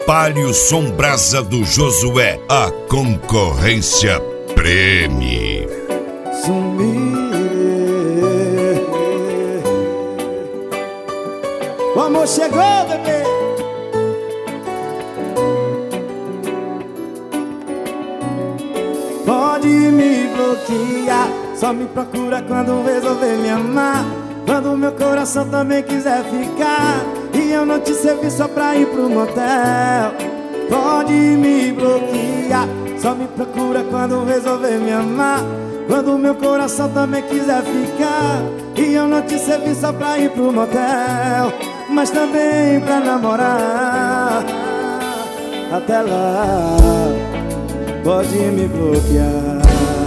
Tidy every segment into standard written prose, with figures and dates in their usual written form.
Palio Sombrasa do Josué, a concorrência preme. Sumir. O amor chegou, bebê. Pode me bloquear, só me procura quando resolver me amar. Quando meu coração também quiser ficar e eu não te servi só pra ir pro motel. Pode me bloquear, só me procura quando resolver me amar. Quando meu coração também quiser ficar e eu não te servi só pra ir pro motel, mas também pra namorar. Até lá, pode me bloquear.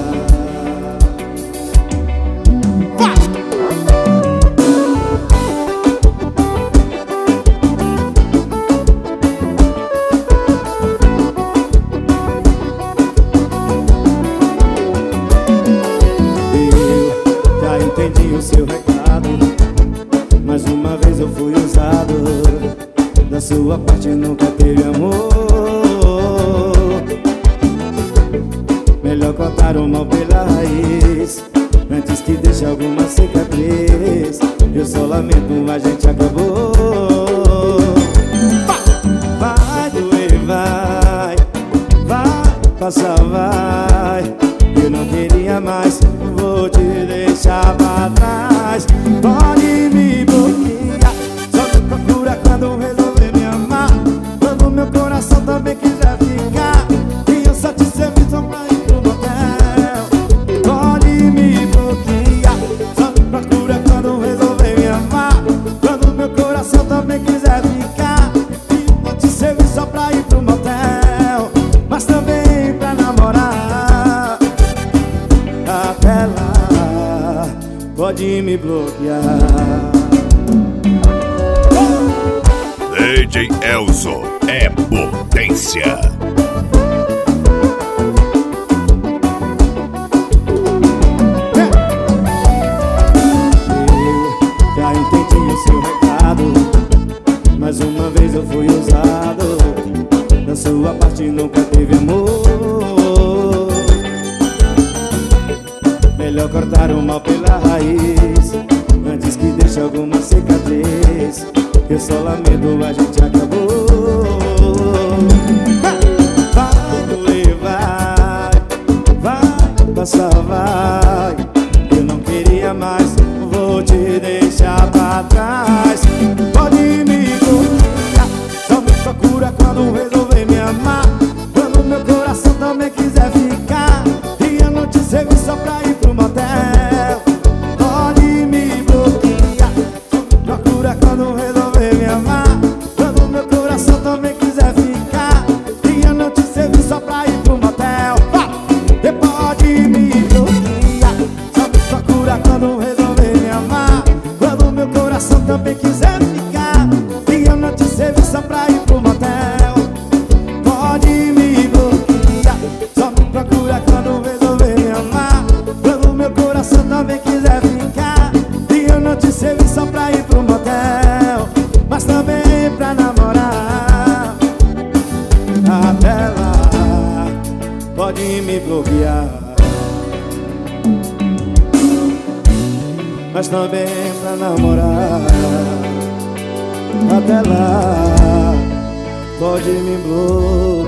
Entendi o seu recado, mais uma vez eu fui usado. Da sua parte nunca teve amor. Melhor cortar o mal pela raiz antes que deixe alguma cicatriz. Eu só lamento, a gente acabou. Vai doer, vai passar, vai. Eu não queria mais, vou te deixar pra trás. Pode me bloquear, só me procura quando resolver me amar. Quando meu coração também quiser ficar e eu só te servi só pra ir pro motel. Pode me bloquear, só me procura quando resolver me amar. Quando meu coração também quiser ficar e eu não te servi só pra ir pro motel, mas também pra namorar. Até lá, pode me bloquear. DJ Elzo é potência. Eu já entendi o seu recado, mais uma vez eu fui usado. Da sua parte nunca teve amor. Melhor cortar o mal pela raiz antes que deixe alguma cicatriz. Eu só lamento, a gente acabou. Vai doer, vai passar, vai. Eu não queria mais, vou te deixar pra trás. Pode me bloquear, só me procura quando resolver me amar. Quando meu coração também quiser ficar e eu não te servi só pra ir pro motel. Pode me bloquear, só me procura quando resolver me amar. Quando meu coração também quiser ficar e eu não te servi só pra ir pro motel. Pode me bloquear, só me procura quando resolver me amar. Quando meu coração também quiser ficar e eu não te servi só pra ir pro motel. Pode me bloquear, só me procura quando resolver me amar. Quando meu coração também quiser ficar e eu não te servi só pra ir pro motel, mas também pra namorar. Até lá, pode me bloquear, mas também pra namorar. Até lá, pode me bloquear.